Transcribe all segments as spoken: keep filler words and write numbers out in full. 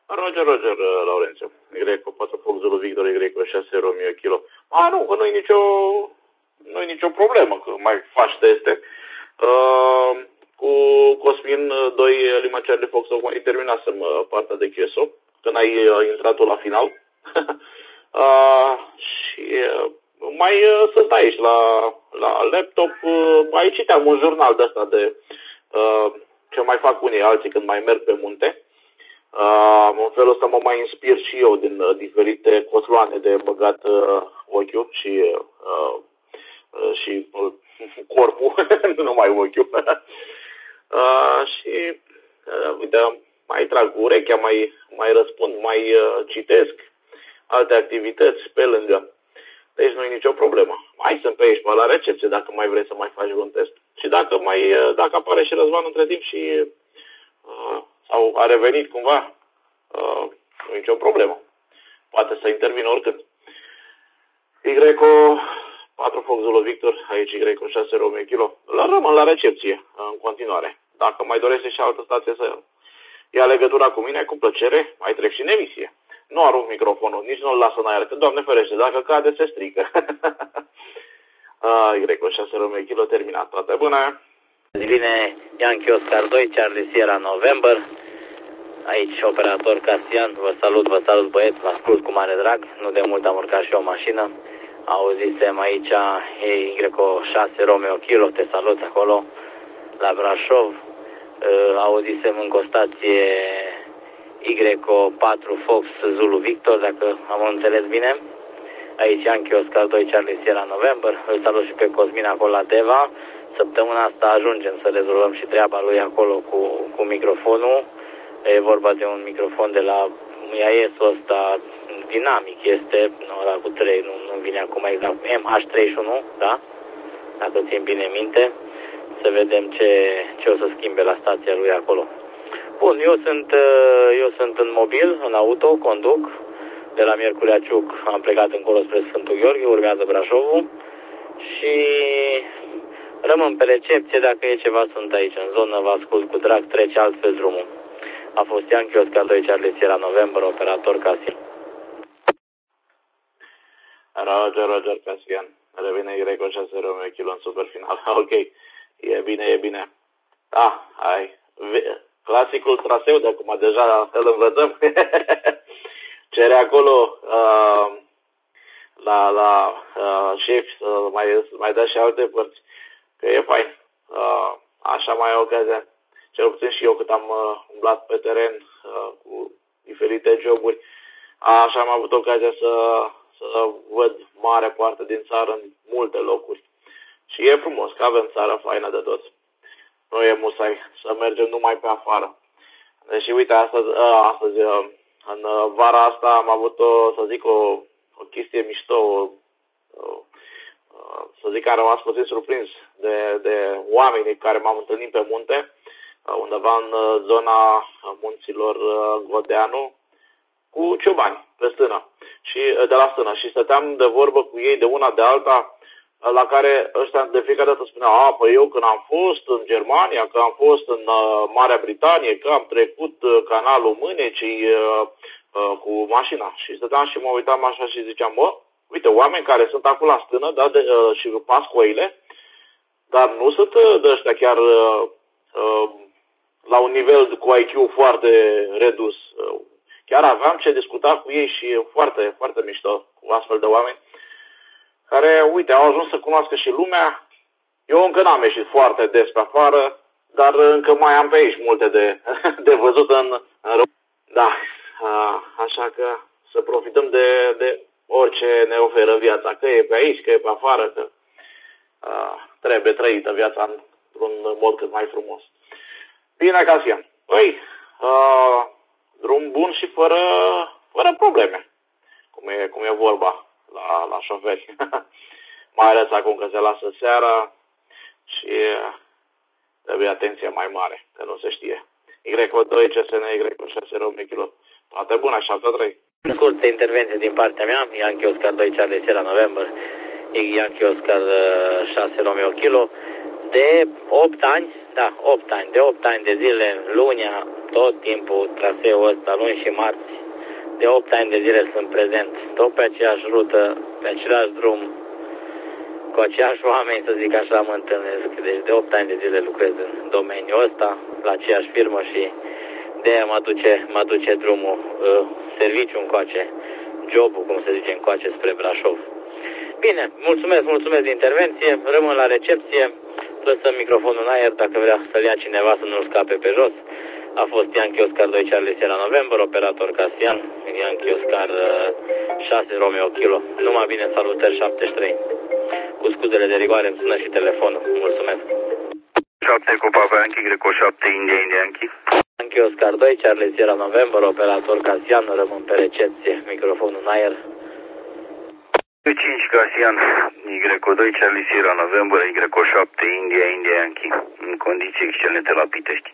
Roger, Roger, Laurențiu. Y patru Fox Zulu Victor, Y șase Romeo Kilo. A, nu, că nu-i nicio, nu-i nicio problemă, că mai faci teste. Uh, cu Cosmin doi Lima Charlie Fox, mai terminasem partea de Q S O, când ai intrat tu la final. uh, și uh, mai uh, să stai aici la, la laptop, uh, mai citeam un jurnal de ăsta de uh, ce mai fac unii alții când mai merg pe munte. Uh, în felul ăsta mă mai inspir și eu din uh, diferite cotloane de băgat uh, ochiul și, uh, uh, și uh, corpul, nu numai ochiul. uh, și uh, uite, mai trag urechea, mai, mai răspund, mai uh, citesc alte activități pe lângă. Deci nu e nicio problemă. Mai sunt pe aici, pe la recepție, dacă mai vrei să mai faci un test. Și dacă mai, uh, dacă apare și Răzvan între timp și uh, sau a revenit cumva, uh, nu e nicio problemă. Poate să intervină oricând. Y patru Fox Zulu Victor, aici Y șase Romeo Kilo. La rămân la recepție în continuare. Dacă mai dorește și altă stație să ia legătura cu mine, cu plăcere, mai trec și în emisie. Nu arunc microfonul, nici nu-l las în aer, că Doamne ferește, dacă cade se strică. Y șase Romeo Kilo, terminat. Toate bune. Bine, Yankee Oscar doi, Charlie Sierra November. Aici operator Casian, vă salut, vă salut băieți, vă ascult cu mare drag. Nu de mult am urcat și o mașină. Auzisem aici Y șase Romeo Kilo, te salut acolo la Brașov. Auzisem încă o stație Y patru Fox Zulu Victor, dacă am înțeles bine. Aici Yankee Oscar doi, Charlie Sierra November. Îl salut și pe Cosmin acolo la Deva. Săptămâna asta ajungem să rezolvăm și treaba lui acolo cu, cu microfonul. E vorba de un microfon de la I A S-ul ăsta dinamic, este ăla cu trei, nu, nu vine acum exact, M H treizeci și unu, da? Dacă țin bine minte, să vedem ce, ce o să schimbe la stația lui acolo. Bun, eu sunt, eu sunt în mobil, în auto, conduc, de la Miercurea Ciuc am plecat încolo spre Sfântul Gheorghe, urmează Brașovul și rămân pe recepție, dacă e ceva sunt aici în zonă, vă ascult cu drag, trece altfel drumul. A fost Yankee Oscar doi, Charlie Sierra November, operator Casian. Roger, Roger, Casian. Revine Y șase Romeo Kilo în superfinal. Ok, e bine, e bine. Da, hai. Clasicul traseu de acum, deja îl învățăm. Cere acolo uh, la, la uh, șef să mai, mai dea și alte părți. Că e fain. Uh, așa mai e ocazia. Cel puțin și eu cât am uh, umblat pe teren uh, cu diferite joburi, așa am avut ocazia să, să văd mare parte din țară în multe locuri. Și e frumos că avem țară faină de tot. Nu e musai să mergem numai pe afară. Deși uite, astăzi, uh, astăzi uh, în vara asta am avut, o, să zic, o, o chestie mișto, o, o, să zic că am rămas puțin surprins de, de oamenii care m-am întâlnit pe munte, undeva în zona munților Godeanu, cu ciobani pe stână, și, de la stână. Și stăteam de vorbă cu ei de una de alta, la care ăștia de fiecare dată spuneau, a, păi eu când am fost în Germania, că am fost în uh, Marea Britanie, că am trecut uh, canalul Mânecii uh, uh, cu mașina. Și stăteam și mă uitam așa și ziceam, bă, uite, oameni care sunt acolo la stână, da, de, uh, și pas cu oile, dar nu sunt uh, de ăștia chiar uh, uh, la un nivel cu I Q foarte redus. Uh, chiar aveam ce discuta cu ei și foarte, foarte mișto cu astfel de oameni, care, uite, au ajuns să cunoască și lumea. Eu încă n-am ieșit foarte des pe afară, dar încă mai am pe aici multe de, de văzut în, în România. Da, a, așa că să profităm de, de orice ne oferă viața, că e pe aici, că e pe afară, că a, trebuie trăită viața într-un mod cât mai frumos. Bine, Casian. Păi, a, drum bun și fără, fără probleme, cum e, cum e vorba la, la șoferi. Mai ales acum că se lasă seara și trebuie atenție mai mare, că nu se știe. Y doi C S N, Y șase Romeo Kilo. Toate bune, șapte trei. Scurtă intervenție din partea mea, Yankee Oscar doi, Charlie Sierra November, Yankee Oscar șase Romeo Kilo. De opt ani, Da, opt ani. De opt ani de zile, lunea, tot timpul traseul ăsta, luni și marți. De opt ani de zile sunt prezent. Tot pe aceeași rută, pe același drum, cu aceiași oameni, să zic așa, mă întâlnesc. Deci de opt ani de zile lucrez în domeniul ăsta, la aceeași firmă și de aia mă duce, mă duce drumul, uh, serviciul încoace, jobul, cum se zice, încoace spre Brașov. Bine, mulțumesc, mulțumesc de intervenție, rămân la recepție, lăsăm microfonul în aer dacă vrea să-l ia cineva să nu-l scape pe jos. A fost Yankee Oscar doi Charlie Sierra November, operator Casian, Yankee Oscar șase Romeo Kilo. Numai bine, salutări șaptezeci și trei. Cu scuzele de rigoare îmi sună și telefonul. Mulțumesc. șapte cu Papa Yankee, Greco șapte, India, India Yankee. Yankee Oscar doi Charlie Sierra November, operator Casian, rămân pe recepție, microfonul în aer. cinci Casian, Y doi Charlie Sierra November, Y șapte, India, India Yankee. În condiții excelente la Pitești.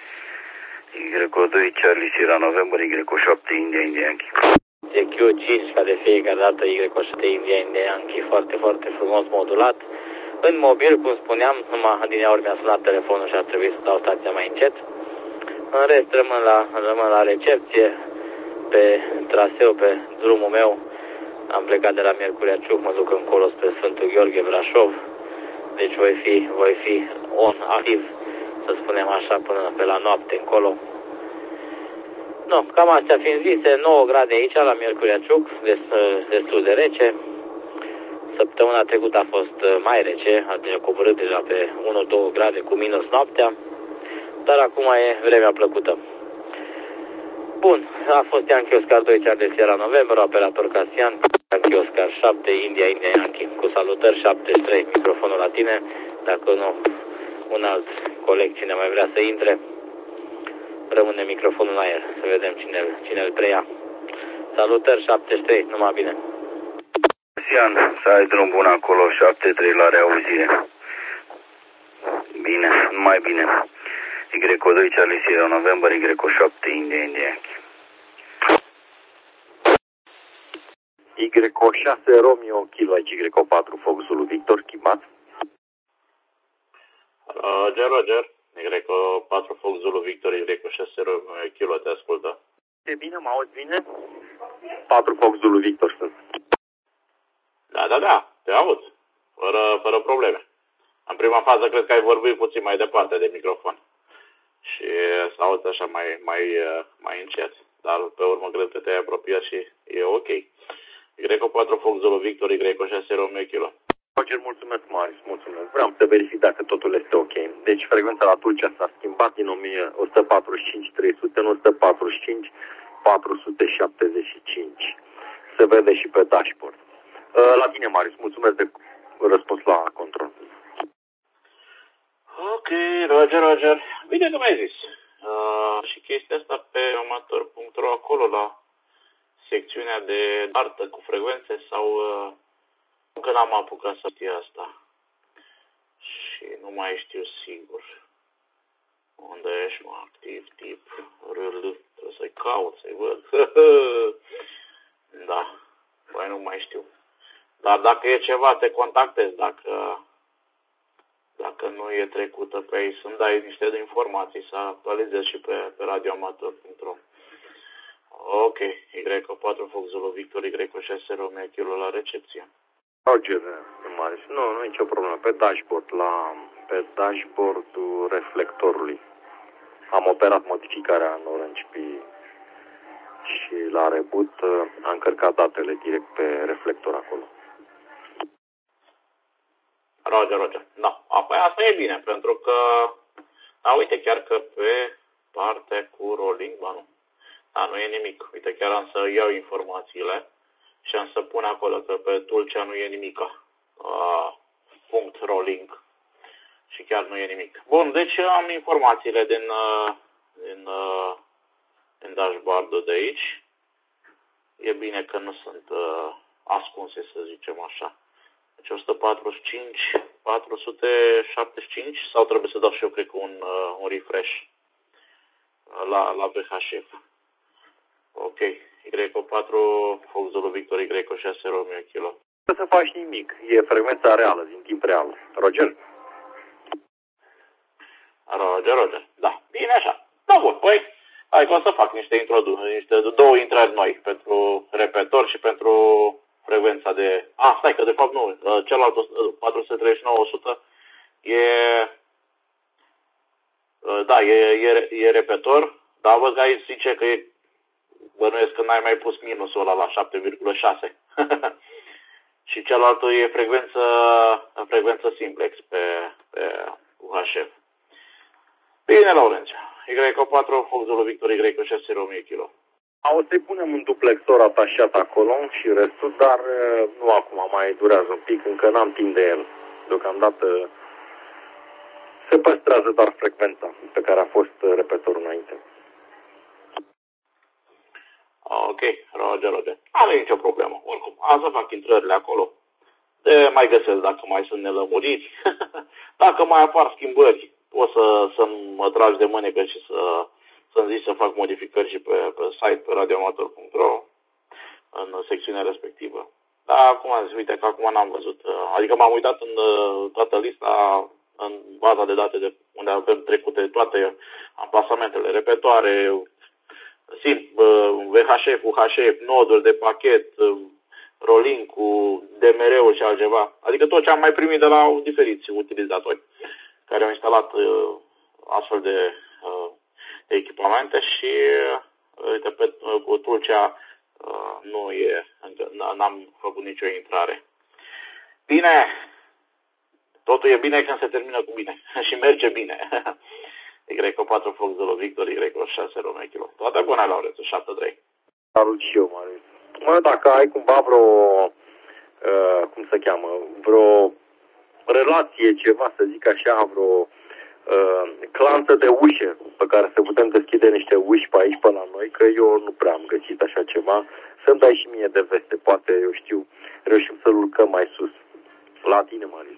Y doi Charlie Sierra November, Y șapte, India, India Yankee. Q cinci, ca de fiecare dată, Y șapte, India, India Yankee, foarte, foarte frumos modulat. În mobil, cum spuneam, numai adineauri mi-a sunat telefonul și ar trebui să dau stația mai încet. În rest, rămân la, rămân la recepție, pe traseu, pe drumul meu. Am plecat de la Miercurea Ciuc, mă duc încolo spre Sfântul Gheorghe, Brașov. Deci voi fi, voi fi on, activ, să spunem așa, până pe la noapte încolo. No, cam astea fiind zise, nouă grade aici, la Miercurea Ciuc, destul de rece. Săptămâna trecută a fost mai rece, a coborât deja pe unu doi grade cu minus noaptea, dar acum e vremea plăcută. Bun, a fost Yankee Oscar doi Charlie Sierra November, operator Casian, Yankee Oscar șapte, India, India Yankee. Cu salutări șaptezeci și trei, microfonul la tine, dacă nu, un alt coleg, cine mai vrea să intre, rămâne microfonul în aer, să vedem cine, cine îl preia. Salutări șaptezeci și trei, numai bine. Casian, să ai drum bun acolo, șapte trei la reauzire. Bine, mai bine. Y doi Charlie Sierra November, Y șapte, India, India Yankee. Y șase Romeo Kilo, aici Y patru Fox Zulu Victor, schimbat. Roger, Roger. Y patru Fox Zulu Victor, Y șase Romeo Kilo, te ascultă. E bine, mă auzi bine? patru Fox Zulu Victor sunt. Da, da, da, te aud. Fără, fără probleme. În prima fază cred că ai vorbit puțin mai departe de microfon. Și să auzi așa mai, mai, mai încet. Dar pe urmă cred că te-ai apropiat și e ok. Y patru Fox Zulu Victor, Y șase Romeo Kilo. Roger, mulțumesc, Marius, mulțumesc. Vreau să verific dacă totul este ok. Deci frecvența la Tulcea s-a schimbat din o sută patruzeci și cinci trei sute în o sută patruzeci și cinci patru sute șaptezeci și cinci. Se vede și pe dashboard. La tine, Marius, mulțumesc de răspuns la control. Ok, Roger, Roger. Bine că mi-ai zis. Uh, și chestia asta pe amator punct ro, acolo la secțiunea de artă cu frecvențe sau uh, încă n-am apucat să știu asta. Și nu mai știu sigur. Unde ești, mă, activ, tip, râl, trebuie să-i caut, să-i văd. Da, băi, nu mai știu. Dar dacă e ceva, te contactez, dacă... Dacă nu e trecută pe aici, să-mi dai niște de informații, să actualizez și pe, pe radioamator punct ro. Ok, Y patru Fox Zulu Victor, Y șase Romeo Kilo la recepție. Roger, Marius, nu, nu e nicio problemă. Pe dashboard, la, pe dashboardul reflectorului. Am operat modificarea în Orange P și la reboot am încărcat datele direct pe reflector acolo. Roger, Roger. Da, apoi asta e bine, pentru că, da, uite, chiar că pe partea cu rolling, ba nu, da, nu e nimic. Uite, chiar am să iau informațiile și am să pun acolo că pe Tulcea nu e nimica. Uh, punct rolling. Și chiar nu e nimic. Bun, deci am informațiile din, uh, din, uh, din dashboard-ul de aici. E bine că nu sunt uh, ascunse, să zicem așa. Deci o sută patruzeci și cinci, patru sute șaptezeci și cinci sau trebuie să dau și eu, cred că, un, uh, un refresh la, la V H F. Ok. Y patru Fox Zulu Victor, Y șase Romeo Kilo. Nu să faci nimic. E frecvența reală, din timp real. Roger? Roger, Roger. Da, bine așa. Da, bun, păi, hai că o să fac niște introduceri, niște două intrări noi pentru repetor și pentru frecvența de... Ah, stai că de fapt nu, celălalt patru sute treizeci și nouă o sută e... Da, e, e, e repetor, dar văd că aici zice că e... Bănuiesc că n-ai mai pus minusul ăla la șapte virgulă șase. Și celălalt e frecvență, frecvență simplex pe, pe U H F. Bine, Laurențiu. Y patru, Fox Zulu Victor, Y șase, Romeo Kilo. O să-i punem un duplexor atașat acolo și restul, dar nu acum, mai durează un pic, încă n-am timp de el. Deocamdată se păstrează doar frecvența pe care a fost repetorul înainte. Ok, Roger, Roger. Are nicio problemă. Oricum, am să fac intrările acolo. De mai găsesc dacă mai sunt nelămuriți. Dacă mai apar schimbări, o să, să mă tragi de mânecă și să, să-mi zici să fac modificări și pe, pe site, pe radioamator punct ro, în secțiunea respectivă. Dar acum am zis, uite că acum n-am văzut. Adică m-am uitat în toată lista, în baza de date de unde avem trecute toate amplasamentele, repetoare, sim, V H F, U H F, noduri de pachet, rolling cu D M R-ul și altceva. Adică tot ce am mai primit de la diferiți utilizatori care au instalat uh, astfel de uh, echipamente și uh, uite, pe, uh, cu Tulcea uh, nu e, n-am făcut nicio intrare. Bine, totul e bine când se termină cu bine și merge bine. Y patru Fox Zulu Victor, Y șase Romeo Kilo. Toate bune, Laurențiu, șapte trei. Salut și eu, Marius. Mă, dacă ai cumva vreo, uh, cum se cheamă, vreo relație, ceva, să zic așa, vreo uh, clanță de ușe pe care să putem deschide niște uși pe aici, pe la noi, că eu nu prea am găsit așa ceva, să-mi dai și mie de veste, poate, eu știu, reușim să-l urcăm mai sus. La tine, Marius.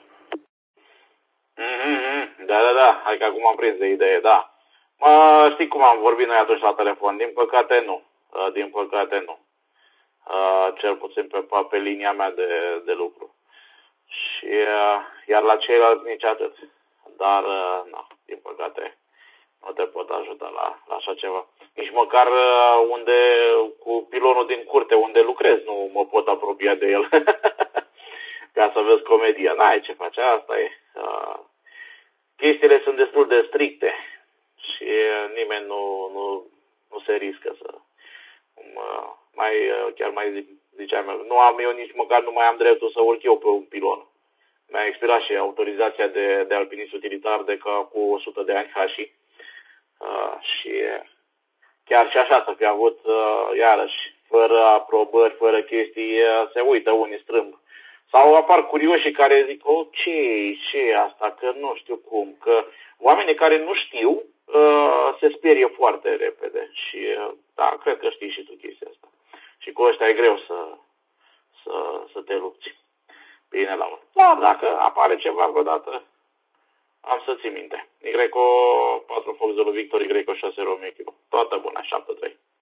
Mm-hmm. Da, da, da, hai că acum am prins de idee, da. Mă, știi cum am vorbit noi atunci la telefon? Din păcate nu, uh, din păcate nu. Uh, cel puțin pe, pe linia mea de, de lucru. Și uh, iar la ceilalți nici atât. Dar, uh, nu, din păcate, nu te pot ajuta la, la așa ceva. Nici măcar uh, unde, cu pilonul din curte unde lucrez, nu mă pot apropia de el. Ca să vezi comedia. N-ai ce face, asta e. Uh, chestiile sunt destul de stricte și uh, nimeni nu, nu, nu se riscă să... Uh, mai, chiar mai ziceam, nu am eu nici măcar nu mai am dreptul să urc eu pe un pilon. Mi-a expirat și autorizația de, de alpinist utilitar de ca cu o sută de ani hași. Uh, și chiar și așa să fi avut, uh, iarăși, fără aprobări, fără chestii, uh, se uită unii strâmb. Sau apar curioși care zic, oh, ce ce e asta, că nu știu cum, că oamenii care nu știu uh, se sperie foarte repede. Și uh, da, cred că știi și tu chestia asta. Și cu ăștia e greu să, să, să te lupți. Bine, la urmă. Dar dacă apare ceva vreodată, am să ții minte. Y patru Fox Zulu Victor, Y șase Romeo Kilo. Toată bună, șapte trei.